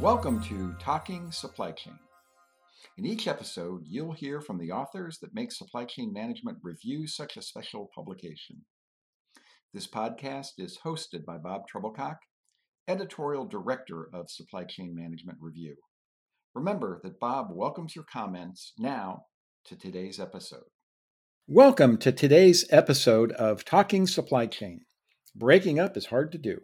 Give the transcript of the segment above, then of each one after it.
Welcome to Talking Supply Chain. In each episode, you'll hear from the authors that make Supply Chain Management Review such a special publication. This podcast is hosted by Bob Trebilcock, Editorial Director of Supply Chain Management Review. Remember that Bob welcomes your comments now to today's episode. Welcome to today's episode of Talking Supply Chain. Breaking up is hard to do.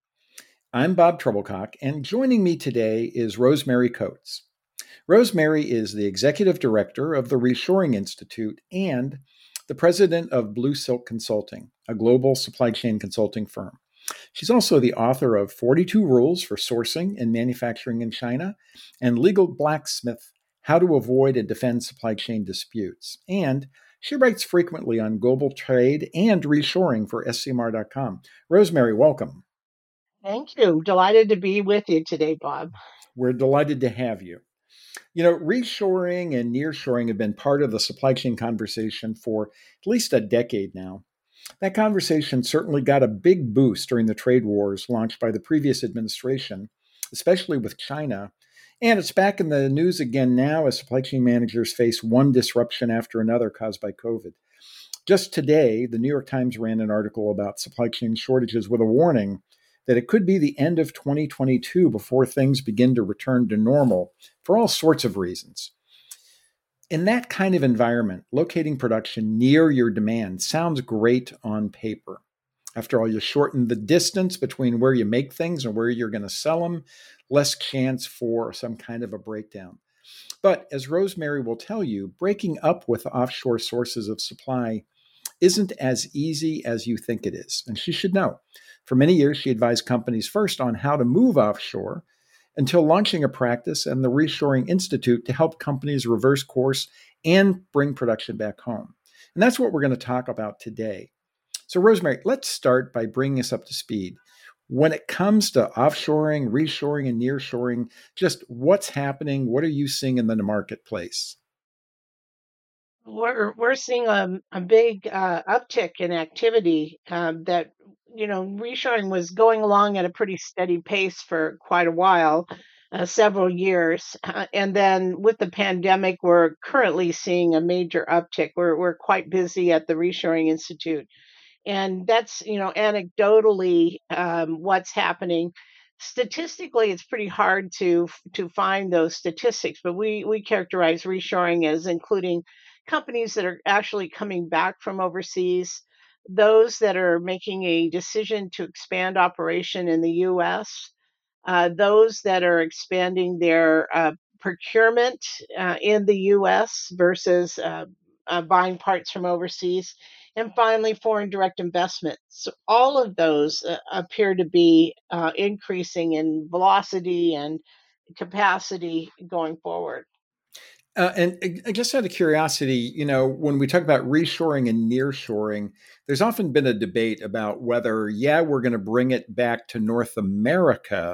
I'm Bob Trebilcock, and joining me today is Rosemary Coates. Rosemary is the Executive Director of the Reshoring Institute and the President of Blue Silk Consulting, a global supply chain consulting firm. She's also the author of 42 Rules for Sourcing and Manufacturing in China and Legal Blacksmith, How to Avoid and Defend Supply Chain Disputes. And she writes frequently on global trade and reshoring for SCMR.com. Rosemary, welcome. Thank you. Delighted to be with you today, Bob. We're delighted to have you. You know, reshoring and nearshoring have been part of the supply chain conversation for at least a decade now. That conversation certainly got a big boost during the trade wars launched by the previous administration, especially with China. And it's back in the news again now as supply chain managers face one disruption after another caused by COVID. Just today, the New York Times ran an article about supply chain shortages with a warning that it could be the end of 2022 before things begin to return to normal for all sorts of reasons. In that kind of environment, locating production near your demand sounds great on paper. After all, you shorten the distance between where you make things and where you're going to sell them, less chance for some kind of a breakdown. But as Rosemary will tell you, breaking up with offshore sources of supply isn't as easy as you think it is, and she should know. For many years, she advised companies first on how to move offshore until launching a practice and the Reshoring Institute to help companies reverse course and bring production back home. And that's what we're going to talk about today. So, Rosemary, let's start by bringing us up to speed. When it comes to offshoring, reshoring, and nearshoring, just what's happening? What are you seeing in the marketplace? We're seeing a big uptick in activity that, reshoring was going along at a pretty steady pace for quite a while, several years. And then with the pandemic, we're currently seeing a major uptick. We're quite busy at the Reshoring Institute. And that's, anecdotally what's happening. Statistically, it's pretty hard to find those statistics, but we characterize reshoring as including companies that are actually coming back from overseas, those that are making a decision to expand operation in the U.S., those that are expanding their procurement in the U.S. versus buying parts from overseas, and finally, foreign direct investment. So all of those appear to be increasing in velocity and capacity going forward. And just out of curiosity, you know, when we talk about reshoring and nearshoring, there's often been a debate about whether, we're going to bring it back to North America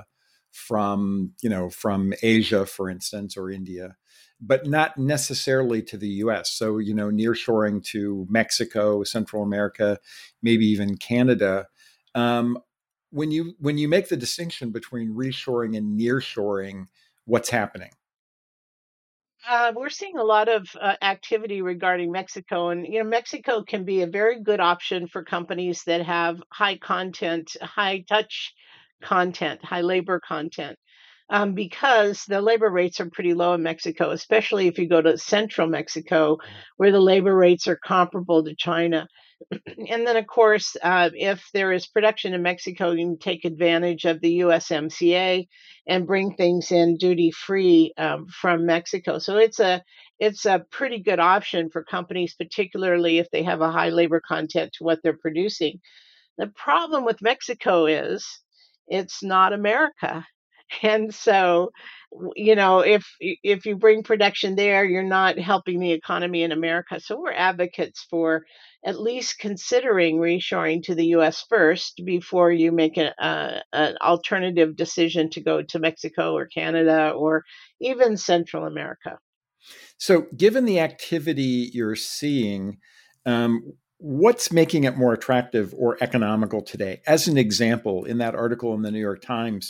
from Asia, for instance, or India, but not necessarily to the US. So, nearshoring to Mexico, Central America, maybe even Canada. Um, when you make the distinction between reshoring and nearshoring, what's happening? We're seeing a lot of activity regarding Mexico, and Mexico can be a very good option for companies that have high content, high touch content, high labor content, because the labor rates are pretty low in Mexico, especially if you go to central Mexico, where the labor rates are comparable to China. And then, of course, if there is production in Mexico, you can take advantage of the USMCA and bring things in duty free from Mexico. So it's a pretty good option for companies, particularly if they have a high labor content to what they're producing. The problem with Mexico is it's not America. And so, if you bring production there, you're not helping the economy in America. So we're advocates for at least considering reshoring to the U.S. first before you make an alternative decision to go to Mexico or Canada or even Central America. So, given the activity you're seeing, what's making it more attractive or economical today? As an example, in that article in the New York Times,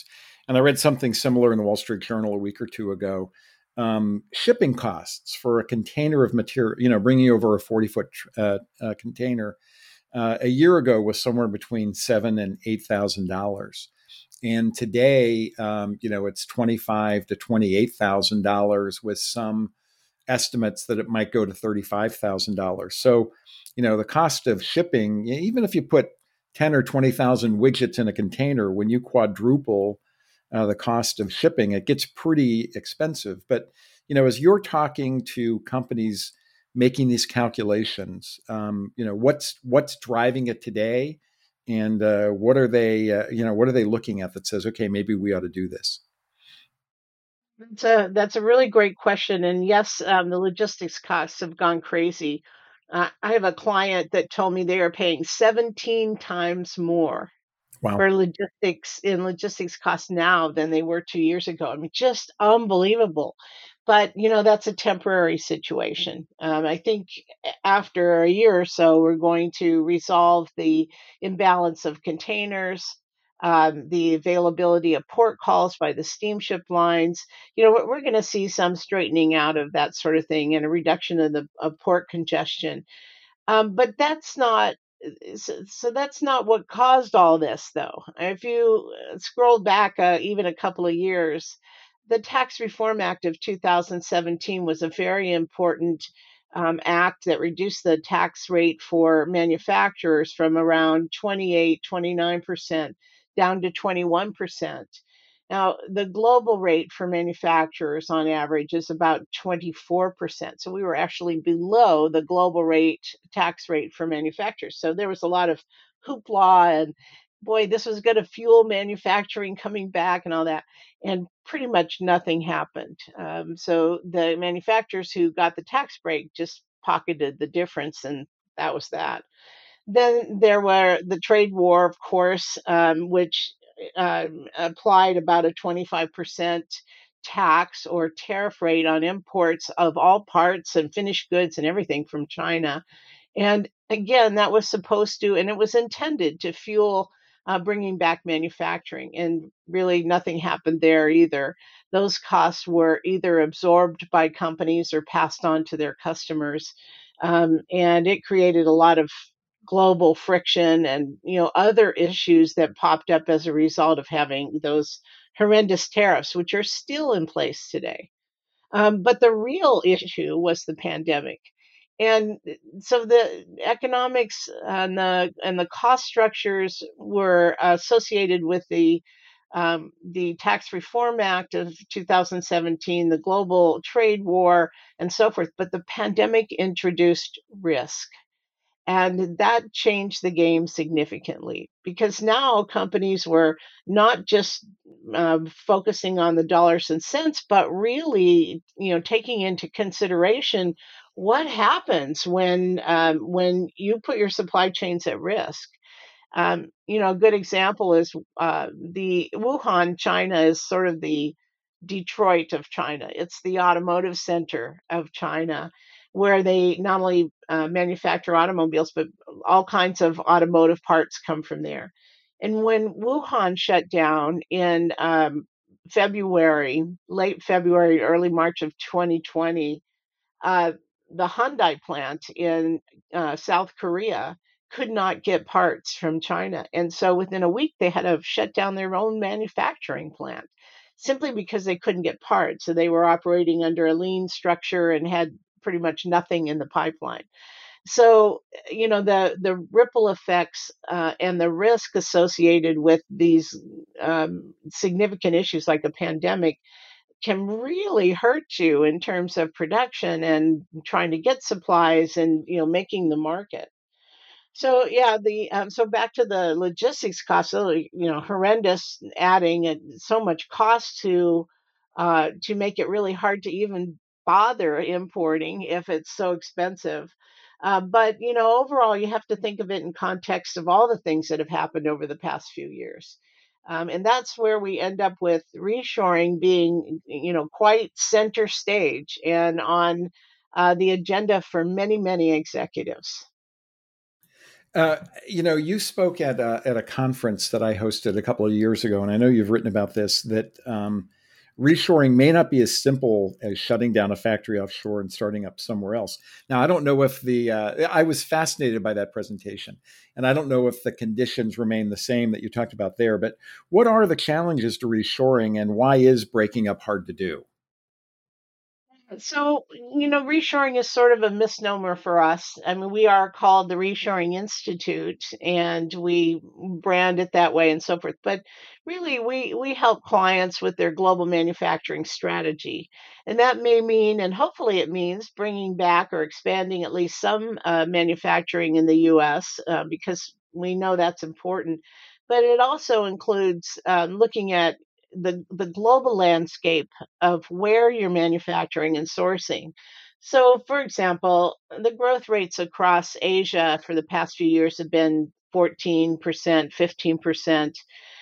And I read something similar in the Wall Street Journal a week or two ago. Shipping costs for a container of material, bringing over a 40-foot container a year ago was somewhere between $7,000 and $8,000. And today, it's $25,000 to $28,000 with some estimates that it might go to $35,000. So, the cost of shipping, even if you put 10 or 20,000 widgets in a container, when you quadruple the cost of shipping, it gets pretty expensive. But, as you're talking to companies making these calculations, what's driving it today, and what are they looking at that says, okay, maybe we ought to do this? That's a really great question, and yes, the logistics costs have gone crazy. I have a client that told me they are paying 17 times more Wow. for logistics costs now than they were 2 years ago. I mean, just unbelievable. But, that's a temporary situation. I think after a year or so, we're going to resolve the imbalance of containers, the availability of port calls by the steamship lines. We're going to see some straightening out of that sort of thing and a reduction of port congestion. But that's not so that's not what caused all this, though. If you scroll back even a couple of years, the Tax Reform Act of 2017 was a very important act that reduced the tax rate for manufacturers from around 29% down to 21%. Now, the global rate for manufacturers on average is about 24%. So we were actually below the global tax rate for manufacturers. So there was a lot of hoopla and boy, this was going to fuel manufacturing coming back and all that. And pretty much nothing happened. So the manufacturers who got the tax break just pocketed the difference, and that was that. Then there were the trade war, of course, which applied about a 25% tax or tariff rate on imports of all parts and finished goods and everything from China. And again, that was supposed to, and it was intended to fuel bringing back manufacturing. And really, nothing happened there either. Those costs were either absorbed by companies or passed on to their customers. And it created a lot of global friction and other issues that popped up as a result of having those horrendous tariffs, which are still in place today. But the real issue was the pandemic. And so the economics and the cost structures were associated with the Tax Reform Act of 2017, the global trade war, and so forth. But the pandemic introduced risk. And that changed the game significantly because now companies were not just focusing on the dollars and cents, but really, taking into consideration what happens when you put your supply chains at risk. A good example is the Wuhan, China is sort of the Detroit of China. It's the automotive center of China, where they not only manufacture automobiles, but all kinds of automotive parts come from there. And when Wuhan shut down in February, late February, early March of 2020, uh, the Hyundai plant in South Korea could not get parts from China. And so within a week, they had to shut down their own manufacturing plant simply because they couldn't get parts. So they were operating under a lean structure and had pretty much nothing in the pipeline. So, the ripple effects and the risk associated with these significant issues like a pandemic can really hurt you in terms of production and trying to get supplies and making the market. So yeah, the so back to the logistics costs, so, horrendous, adding so much cost to make it really hard to even bother importing if it's so expensive. But overall, you have to think of it in context of all the things that have happened over the past few years. And that's where we end up with reshoring being, quite center stage and on the agenda for many, many executives. Uh, you spoke at a conference that I hosted a couple of years ago, and I know you've written about this. That reshoring may not be as simple as shutting down a factory offshore and starting up somewhere else. Now, I don't know if I was fascinated by that presentation, and I don't know if the conditions remain the same that you talked about there. But what are the challenges to reshoring, and why is breaking up hard to do? So, reshoring is sort of a misnomer for us. I mean, we are called the Reshoring Institute and we brand it that way and so forth. But really, we help clients with their global manufacturing strategy. And that may mean, and hopefully it means, bringing back or expanding at least some manufacturing in the US because we know that's important. But it also includes looking at the global landscape of where you're manufacturing and sourcing. So, for example, the growth rates across Asia for the past few years have been 14%, 15%.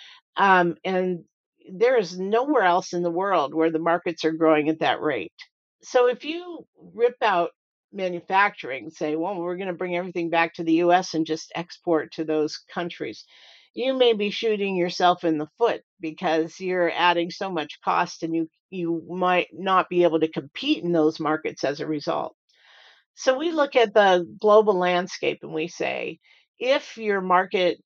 And there is nowhere else in the world where the markets are growing at that rate. So if you rip out manufacturing, say, well, we're going to bring everything back to the US and just export to those countries, you may be shooting yourself in the foot because you're adding so much cost and you might not be able to compete in those markets as a result. So we look at the global landscape and we say, if your market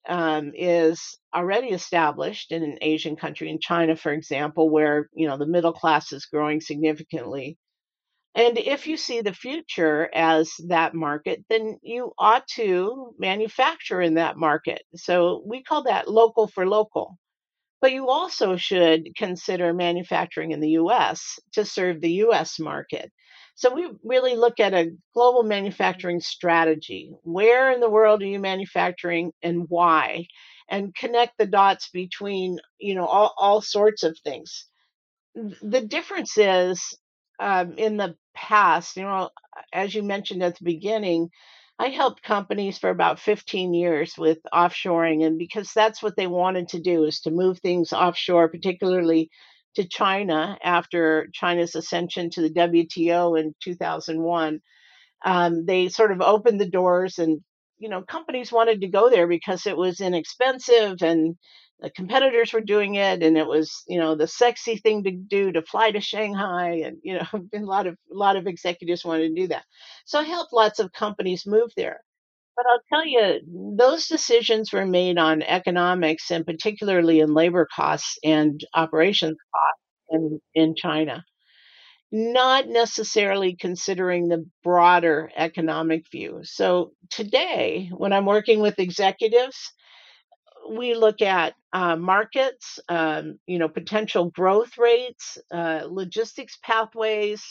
is already established in an Asian country, in China, for example, where the middle class is growing significantly, and if you see the future as that market, then you ought to manufacture in that market. So we call that local for local. But you also should consider manufacturing in the US to serve the US market. So we really look at a global manufacturing strategy. Where in the world are you manufacturing and why? And connect the dots between, all sorts of things. The difference is in the past, as you mentioned at the beginning, I helped companies for about 15 years with offshoring, and because that's what they wanted to do is to move things offshore, particularly to China after China's ascension to the WTO in 2001. They sort of opened the doors, and companies wanted to go there because it was inexpensive and the competitors were doing it, and it was the sexy thing to do to fly to Shanghai, and a lot of executives wanted to do that. So I helped lots of companies move there. But I'll tell you, those decisions were made on economics and particularly in labor costs and operations costs in China, not necessarily considering the broader economic view. So today, when I'm working with executives, we look at markets, potential growth rates, logistics pathways,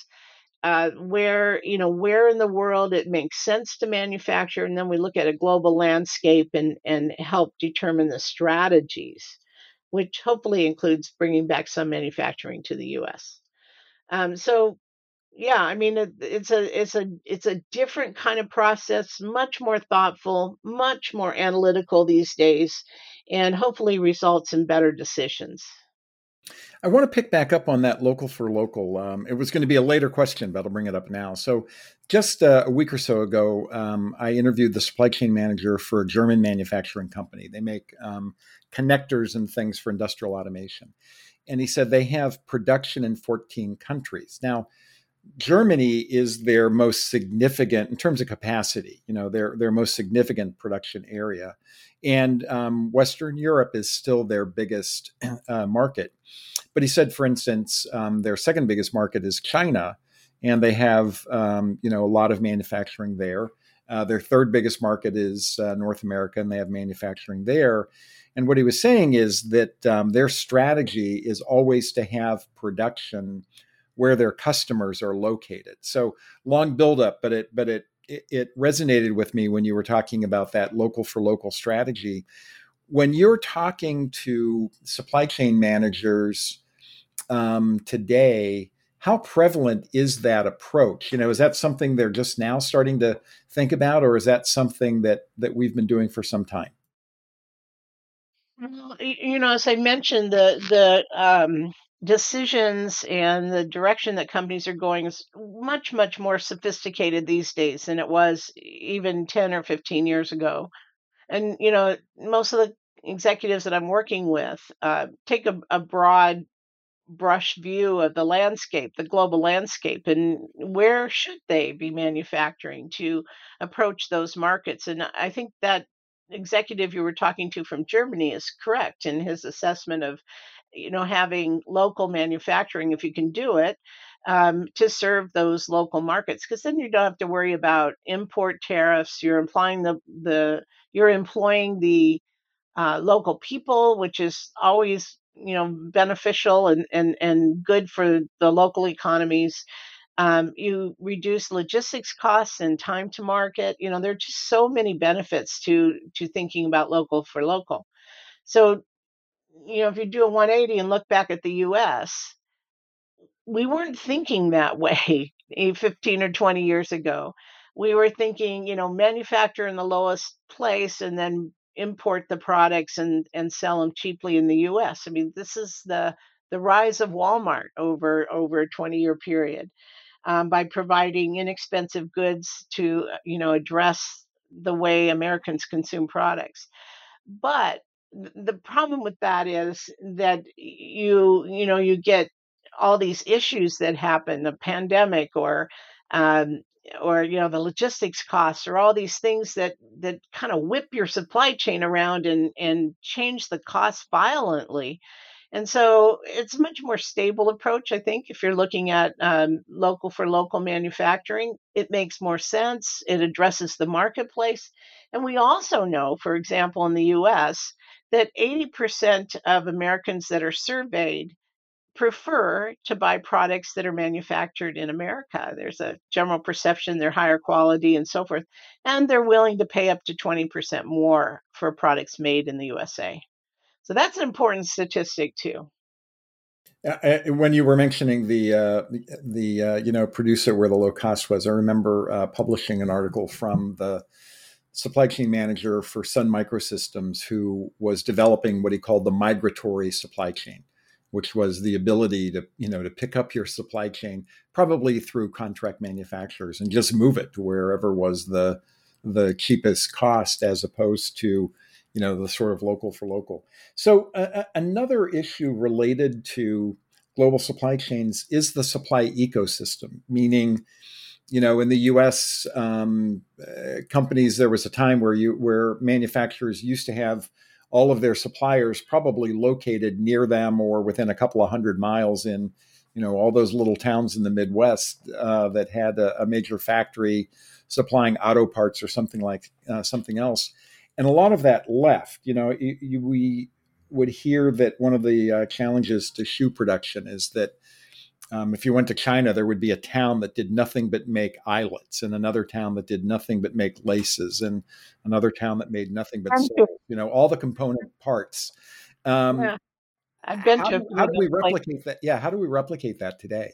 where in the world it makes sense to manufacture, and then we look at a global landscape and help determine the strategies, which hopefully includes bringing back some manufacturing to the U.S. So yeah, I mean, it's a different kind of process, much more thoughtful, much more analytical these days, and hopefully results in better decisions. I want to pick back up on that local for local. It was going to be a later question, but I'll bring it up now. So, just a week or so ago, I interviewed the supply chain manager for a German manufacturing company. They make connectors and things for industrial automation. And he said they have production in 14 countries. Now, Germany is their most significant in terms of capacity. Their most significant production area, and Western Europe is still their biggest market. But he said, for instance, their second biggest market is China, and they have a lot of manufacturing there. Their third biggest market is North America, and they have manufacturing there. And what he was saying is that their strategy is always to have production where their customers are located. So long buildup, but it resonated with me when you were talking about that local for local strategy. When you're talking to supply chain managers today, how prevalent is that approach? Is that something they're just now starting to think about, or is that something that we've been doing for some time? Well, as I mentioned, the decisions and the direction that companies are going is much, much more sophisticated these days than it was even 10 or 15 years ago. And most of the executives that I'm working with take a broad brush view of the landscape, the global landscape, and where should they be manufacturing to approach those markets. And I think that executive you were talking to from Germany is correct in his assessment of, having local manufacturing, if you can do it, to serve those local markets, because then you don't have to worry about import tariffs. You're employing the local people, which is always beneficial and good for the local economies. You reduce logistics costs and time to market. There are just so many benefits to thinking about local for local. So if you do a 180 and look back at the U.S., we weren't thinking that way 15 or 20 years ago. We were thinking, manufacture in the lowest place and then import the products and sell them cheaply in the US. I mean, this is the rise of Walmart over a 20-year period, by providing inexpensive goods to, address the way Americans consume products. But the problem with that is that you get all these issues that happen, a pandemic, um, or the logistics costs, or all these things that kind of whip your supply chain around and change the costs violently. And so it's a much more stable approach, I think, if you're looking at local for local manufacturing. It makes more sense. It addresses the marketplace. And we also know, for example, in the US, that 80% of Americans that are surveyed prefer to buy products that are manufactured in America. There's a general perception they're higher quality and so forth. And they're willing to pay up to 20% more for products made in the USA. So that's an important statistic, too. When you were mentioning the produce it where the low cost was, I remember publishing an article from the supply chain manager for Sun Microsystems, who was developing what he called the migratory supply chain, which was the ability to pick up your supply chain probably through contract manufacturers and just move it to wherever was the cheapest cost, as opposed to the sort of local for local. So another issue related to global supply chains is the supply ecosystem, meaning in the U.S., companies, there was a time where manufacturers used to have all of their suppliers probably located near them or within a couple of 100 miles in, all those little towns in the Midwest that had a major factory supplying auto parts or something else, and a lot of that left. We would hear that one of the challenges to shoe production is that if you went to China, there would be a town that did nothing but make eyelets, and another town that did nothing but make laces, and another town that made nothing but Thank you. soles. All the component parts. Um, Yeah, I've been how to a do few how of do those we places. replicate that? Yeah, how do we replicate that today?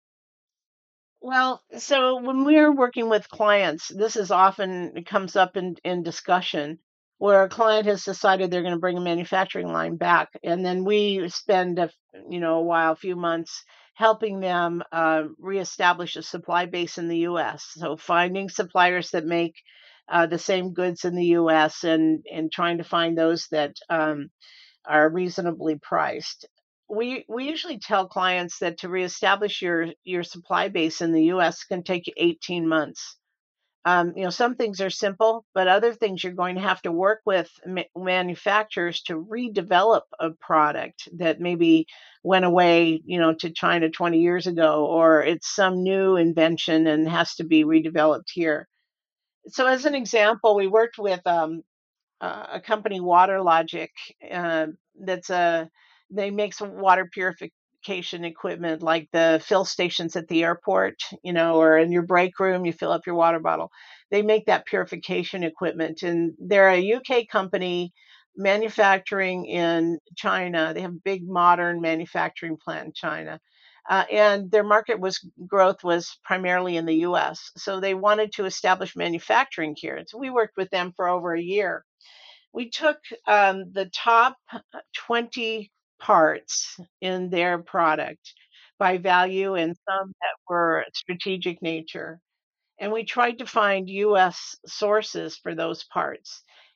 Well, so when we're working with clients, this is often it comes up in discussion where a client has decided they're going to bring a manufacturing line back, and then we spend a while, a few months, helping them reestablish a supply base in the U.S. So finding suppliers that make the same goods in the U.S. and trying to find those that are reasonably priced. We usually tell clients that to reestablish your supply base in the U.S. can take you 18 months. Some things are simple, but other things you're going to have to work with manufacturers to redevelop a product that maybe went away, to China 20 years ago, or it's some new invention and has to be redeveloped here. So, as an example, we worked with a company, WaterLogic, uh, that's a they make some water purification equipment like the fill stations at the airport, or in your break room, you fill up your water bottle. They make that purification equipment, and they're a UK company manufacturing in China. They have a big modern manufacturing plant in China. And their market was growth was primarily in the US. So they wanted to establish manufacturing here. And so we worked with them for over a year. We took the top 20 parts in their product by value and some that were strategic nature. And we tried to find US sources for those parts.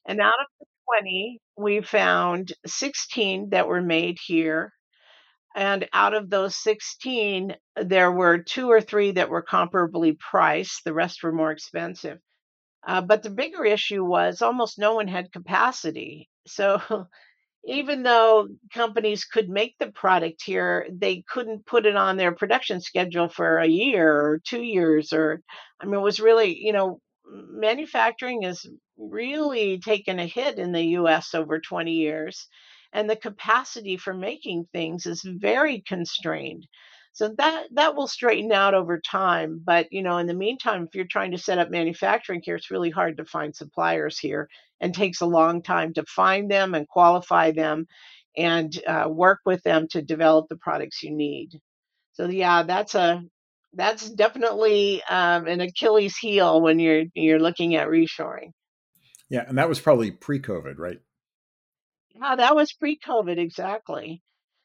And out of the 20, we found 16 that were made here. And out of those 16, there were two or three that were comparably priced. The rest were more expensive. But the bigger issue was almost no one had capacity. So even though companies could make the product here, they couldn't put it on their production schedule for a year or 2 years. Or, I mean, it was really, manufacturing has really taken a hit in the US over 20 years. And the capacity for making things is very constrained. So that will straighten out over time. But, in the meantime, if you're trying to set up manufacturing here, it's really hard to find suppliers here and takes a long time to find them and qualify them and work with them to develop the products you need. So yeah, that's definitely an Achilles heel when you're looking at reshoring. Yeah, and that was probably pre-COVID, right? Yeah, that was pre-COVID exactly.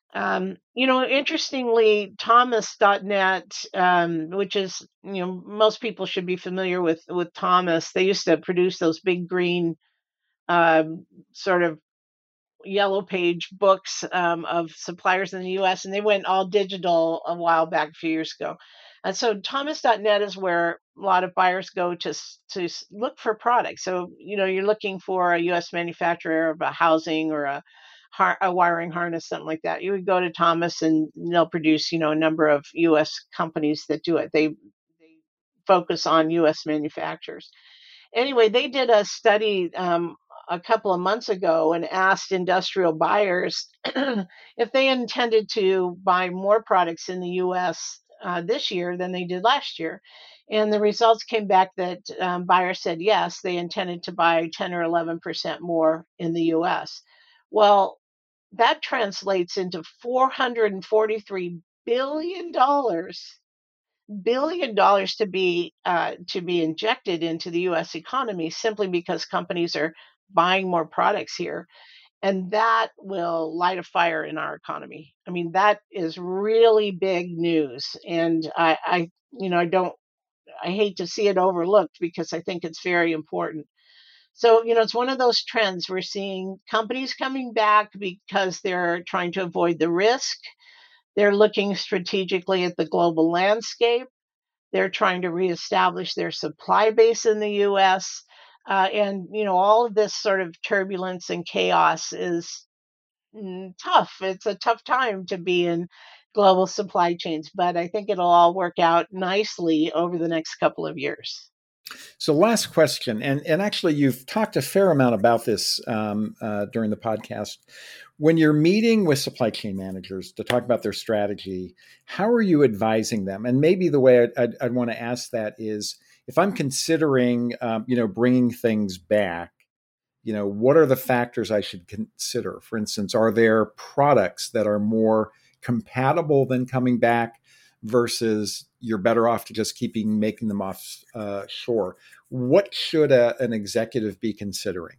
Interestingly, Thomas.net, which is, most people should be familiar with Thomas. They used to produce those big green sort of yellow page books of suppliers in the US, and they went all digital a while back, a few years ago. And so Thomas.net is where a lot of buyers go to look for products. So, you're looking for a US manufacturer of a housing or a wiring harness, something like that. You would go to Thomas and they'll produce, a number of US companies that do it. They focus on US manufacturers. Anyway, they did a study a couple of months ago and asked industrial buyers if they intended to buy more products in the US this year than they did last year. And the results came back that buyers said yes, they intended to buy 10 or 11% more in the US. Well, that translates into $443 billion to be injected into the U.S. economy simply because companies are buying more products here, and that will light a fire in our economy. I mean, that is really big news, and I hate to see it overlooked because I think it's very important. So, it's one of those trends we're seeing companies coming back because they're trying to avoid the risk. They're looking strategically at the global landscape. They're trying to reestablish their supply base in the US. And, all of this sort of turbulence and chaos is tough. It's a tough time to be in global supply chains, but I think it'll all work out nicely over the next couple of years. So, last question, and actually, you've talked a fair amount about this during the podcast. When you're meeting with supply chain managers to talk about their strategy, how are you advising them? And maybe the way I'd want to ask that is, if I'm considering, bringing things back, what are the factors I should consider? For instance, are there products that are more compatible than coming back versus you're better off to just keeping making them off shore? What should an executive be considering?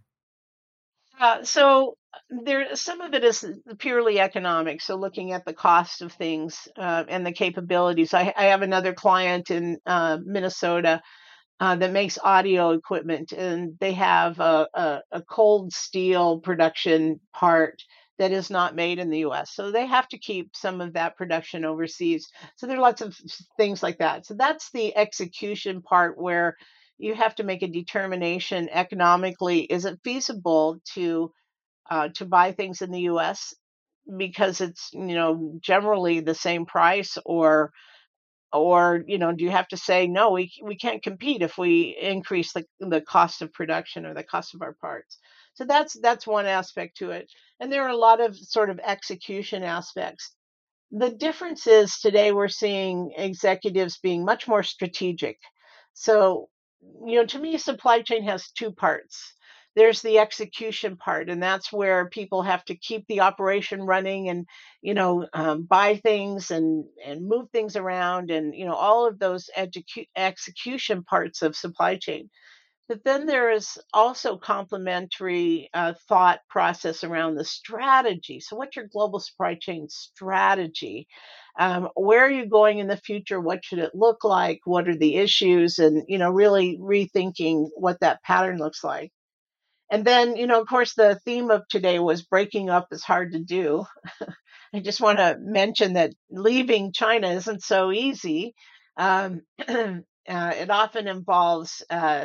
So there, some of it is purely economic. So looking at the cost of things and the capabilities. I have another client in Minnesota that makes audio equipment, and they have a cold steel production part that is not made in the US. So they have to keep some of that production overseas. So there are lots of things like that. So that's the execution part where you have to make a determination economically, is it feasible to buy things in the US because it's, generally the same price, or do you have to say no, we can't compete if we increase the cost of production or the cost of our parts. So that's one aspect to it, and there are a lot of sort of execution aspects. The difference is today we're seeing executives being much more strategic. So, to me, supply chain has two parts. There's the execution part, and that's where people have to keep the operation running and, buy things and move things around, and, all of those execution parts of supply chain. But then there is also complementary thought process around the strategy. So, what's your global supply chain strategy? Where are you going in the future? What should it look like? What are the issues? And really rethinking what that pattern looks like. And then, of course, the theme of today was breaking up is hard to do. I just want to mention that leaving China isn't so easy. It often involves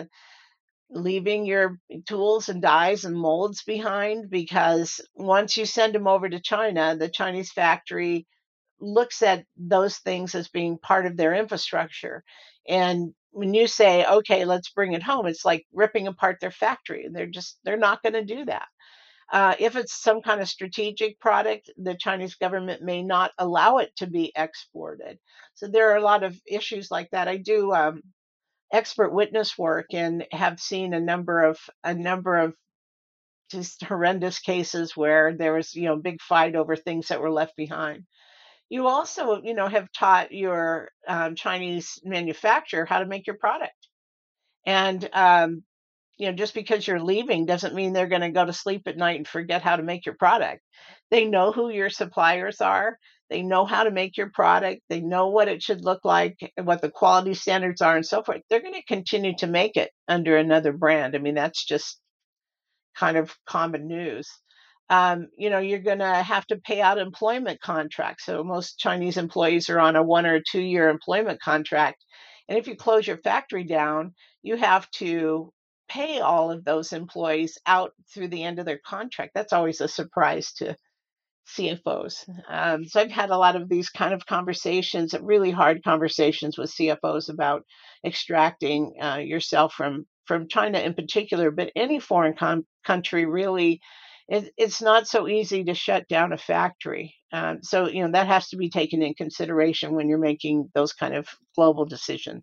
leaving your tools and dies and molds behind, because once you send them over to China, the Chinese factory looks at those things as being part of their infrastructure. And when you say, okay, let's bring it home, it's like ripping apart their factory. They're not going to do that. If it's some kind of strategic product, the Chinese government may not allow it to be exported. So there are a lot of issues like that. I do expert witness work and have seen a number of just horrendous cases where there was big fight over things that were left behind. You also have taught your Chinese manufacturer how to make your product. And just because you're leaving doesn't mean they're going to go to sleep at night and forget how to make your product. They know who your suppliers are. They know how to make your product. They know what it should look like, and what the quality standards are, and so forth. They're going to continue to make it under another brand. I mean, that's just kind of common news. You're going to have to pay out employment contracts. So most Chinese employees are on a 1 or 2 year employment contract. And if you close your factory down, you have to pay all of those employees out through the end of their contract. That's always a surprise to CFOs. So I've had a lot of these kind of conversations, really hard conversations with CFOs about extracting yourself from China in particular, but any foreign country really. It's not so easy to shut down a factory. So that has to be taken in consideration when you're making those kind of global decisions.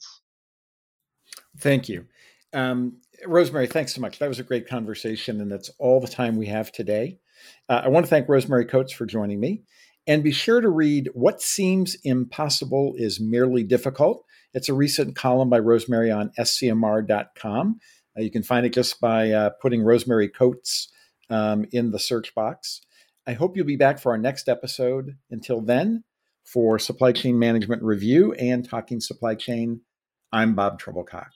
Thank you. Rosemary, thanks so much. That was a great conversation, and that's all the time we have today. I want to thank Rosemary Coates for joining me. And be sure to read What Seems Impossible is Merely Difficult. It's a recent column by Rosemary on scmr.com. You can find it just by putting Rosemary Coates in the search box. I hope you'll be back for our next episode. Until then, for Supply Chain Management Review and Talking Supply Chain, I'm Bob Trebilcock.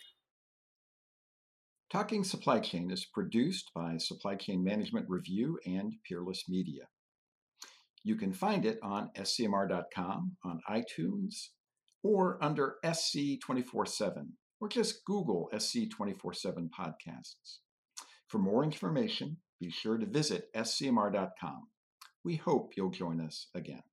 Talking Supply Chain is produced by Supply Chain Management Review and Peerless Media. You can find it on scmr.com, on iTunes, or under SC 24/7, or just Google SC 24/7 podcasts. For more information, be sure to visit scmr.com. We hope you'll join us again.